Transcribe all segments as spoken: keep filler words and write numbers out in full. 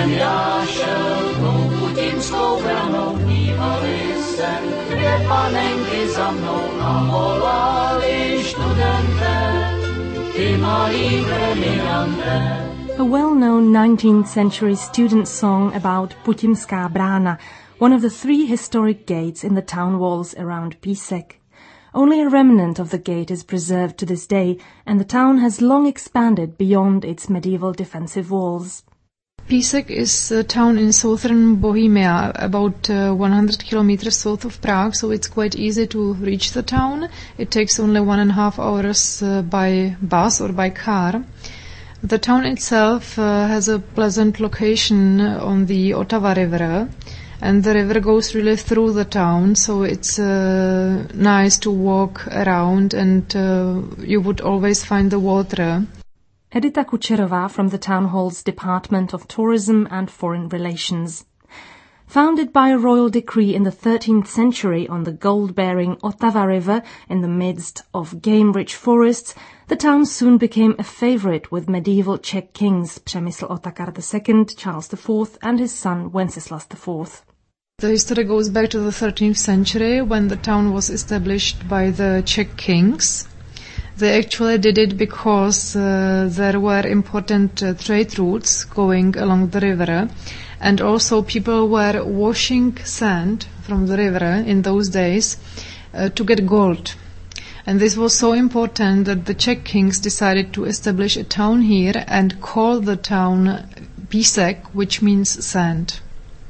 jsem já šel tou putimskou branou, vnímali se dvě panenky za mnou a volali študente, ty malý premiante. A well-known nineteenth century student song about Putimská brána, one of the three historic gates in the town walls around Písek. Only a remnant of the gate is preserved to this day, and the town has long expanded beyond its medieval defensive walls. Písek is a town in southern Bohemia, about uh, one hundred kilometers south of Prague, so it's quite easy to reach the town. It takes only one and a half hours uh, by bus or by car. The town itself uh, has a pleasant location on the Otava River, and the river goes really through the town, so it's uh, nice to walk around, and uh, you would always find the water. Edita Kučerová from the Town Hall's Department of Tourism and Foreign Relations. Founded by a royal decree in the thirteenth century on the gold-bearing Otava River in the midst of game-rich forests, the town soon became a favorite with medieval Czech kings Přemysl Otakar the Second, Charles the Fourth, and his son Wenceslas the Fourth. The history goes back to the thirteenth century when the town was established by the Czech kings. They actually did it because uh, there were important uh, trade routes going along the river, and also people were washing sand from the river in those days uh, to get gold. And this was so important that the Czech kings decided to establish a town here and call the town Písek, which means sand.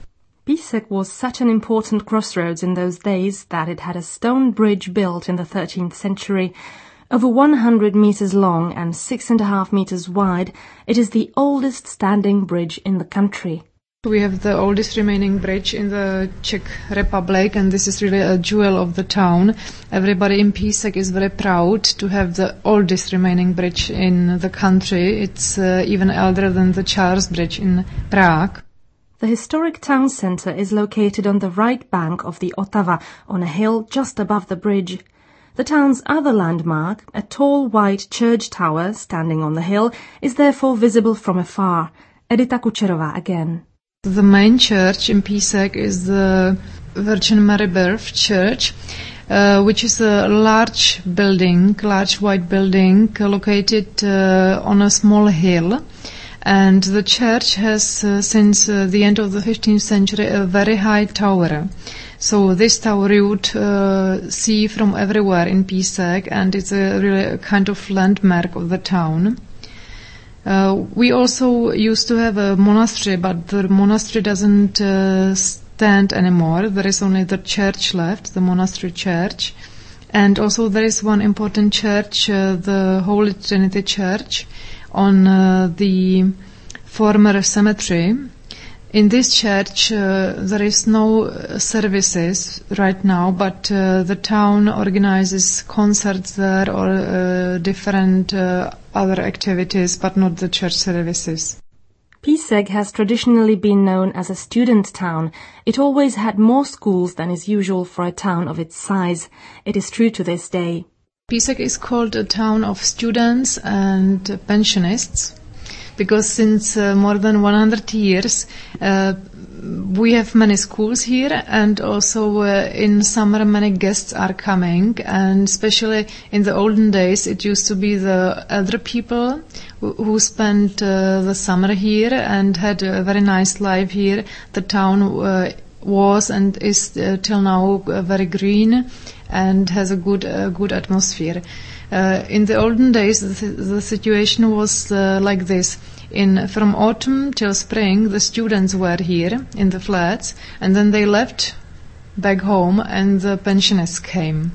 Písek was such an important crossroads in those days that it had a stone bridge built in the thirteenth century. Over one hundred meters long and six and a half meters wide, it is the oldest standing bridge in the country. We have the oldest remaining bridge in the Czech Republic, and this is really a jewel of the town. Everybody in Písek is very proud to have the oldest remaining bridge in the country. It's uh, even older than the Charles Bridge in Prague. The historic town centre is located on the right bank of the Otava, on a hill just above the bridge. The town's other landmark, a tall white church tower standing on the hill, is therefore visible from afar. Edita Kučerová again. The main church in Písek is the Virgin Mary Birth Church, uh, which is a large building, large white building located uh, on a small hill. And the church has, uh, since uh, the end of the fifteenth century, a very high tower. So this tower you would uh, see from everywhere in Písek, and it's a really a kind of landmark of the town. Uh, we also used to have a monastery, but the monastery doesn't uh, stand anymore. There is only the church left, the monastery church. And also there is one important church, uh, the Holy Trinity Church, on uh, the former cemetery. In this church uh, there is no uh, services right now, but uh, the town organizes concerts there or uh, different uh, other activities, but not the church services. Písek has traditionally been known as a student town. It always had more schools than is usual for a town of its size. It is true to this day. Písek is called a town of students and uh, pensionists, because since uh, more than one hundred years uh, we have many schools here, and also uh, in summer many guests are coming, and especially in the olden days it used to be the elder people who, who spent uh, the summer here and had a very nice life here. The town uh, was and is uh, till now uh, very green and has a good uh, good atmosphere. Uh, in the olden days, the, the situation was uh, like this. In from autumn till spring, the students were here in the flats, and then they left back home, and the pensioners came.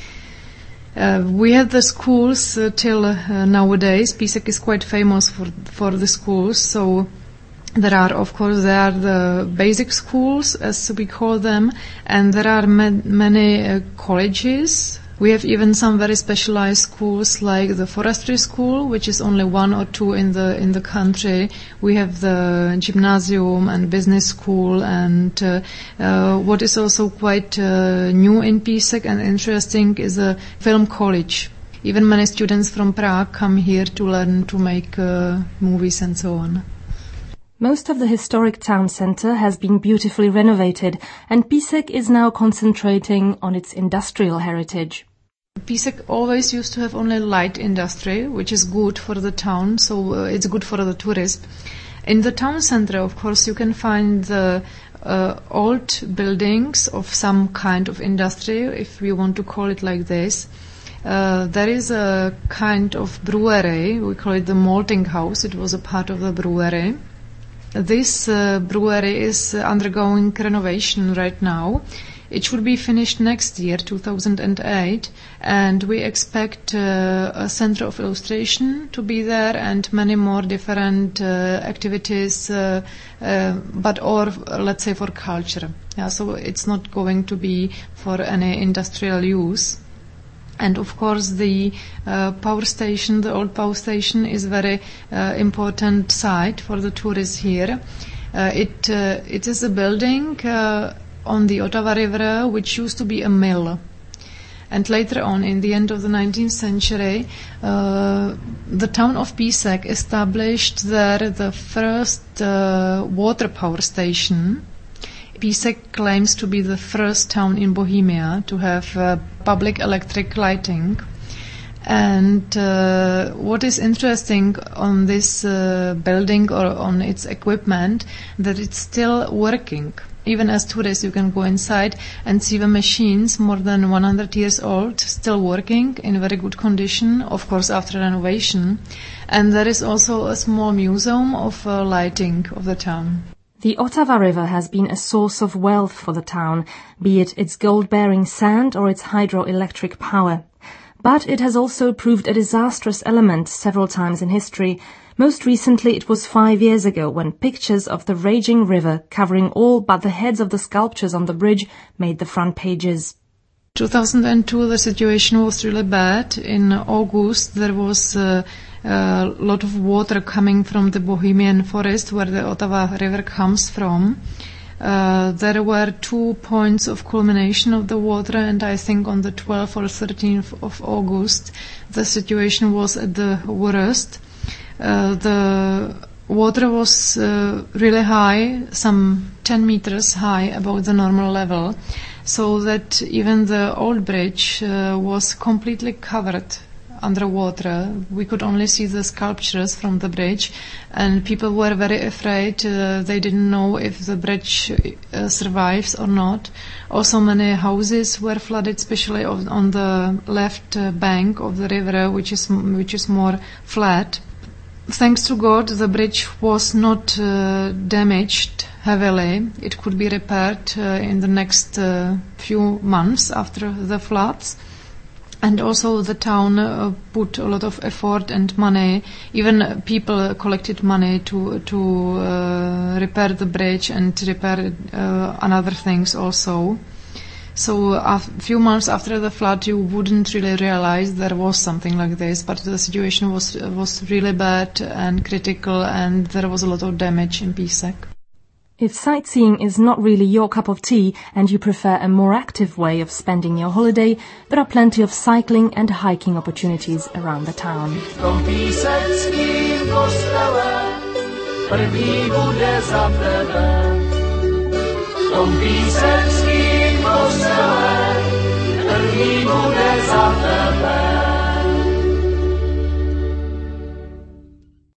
Uh, we had the schools uh, till uh, nowadays. Písek is quite famous for for the schools, so there are, of course, there are the basic schools, as we call them, and there are ma- many uh, colleges. We have even some very specialized schools, like the forestry school, which is only one or two in the in the country. We have the gymnasium and business school, and uh, uh, what is also quite uh, new in Písek and interesting is a film college. Even many students from Prague come here to learn to make uh, movies and so on. Most of the historic town centre has been beautifully renovated, and Písek is now concentrating on its industrial heritage. Písek always used to have only light industry, which is good for the town, so uh, it's good for the tourists. In the town centre, of course, you can find the uh, old buildings of some kind of industry, if we want to call it like this. Uh, there is a kind of brewery, we call it the malting house. It was a part of the brewery. This uh, brewery is undergoing renovation right now. It should be finished next year, two thousand eight, and we expect uh, a center of illustration to be there and many more different uh, activities, uh, uh, but or uh, let's say for culture. Yeah, so it's not going to be for any industrial use. And of course, the uh, power station, the old power station, is very uh, important site for the tourists here. Uh, it uh, it is a building uh, on the Ottawa River, which used to be a mill. And later on, in the end of the nineteenth century, uh, the town of Písek established there the first uh, water power station. Písek claims to be the first town in Bohemia to have uh, public electric lighting. And uh, what is interesting on this uh, building or on its equipment, that it's still working. Even as tourists, you can go inside and see the machines, more than one hundred years old, still working in very good condition, of course after renovation. And there is also a small museum of uh, lighting of the town. The Ottawa River has been a source of wealth for the town, be it its gold-bearing sand or its hydroelectric power. But it has also proved a disastrous element several times in history. Most recently, it was five years ago when pictures of the raging river covering all but the heads of the sculptures on the bridge made the front pages. two thousand two, the situation was really bad. In August, there was a uh, lot of water coming from the Bohemian forest where the Ottawa River comes from. Uh, there were two points of culmination of the water, and I think on the twelfth or thirteenth of August, the situation was at the worst. Uh, the water was uh, really high, some ten meters high above the normal level, so that even the old bridge uh, was completely covered underwater. We could only see the sculptures from the bridge, and people were very afraid. Uh, they didn't know if the bridge uh, survives or not. Also, many houses were flooded, especially on, on the left uh, bank of the river, which is which is more flat. Thanks to God, the bridge was not uh, damaged heavily. It could be repaired uh, in the next uh, few months after the floods. And also the town uh, put a lot of effort and money. Even uh, people collected money to to uh, repair the bridge and repair uh, another things also. So a few months after the flood, you wouldn't really realize there was something like this, but the situation was was really bad and critical, and there was a lot of damage in Písek. If sightseeing is not really your cup of tea and you prefer a more active way of spending your holiday, there are plenty of cycling and hiking opportunities around the town. V tom píseckým kostele první bude za tebe. V tom píseckým kostele první bude za tebe.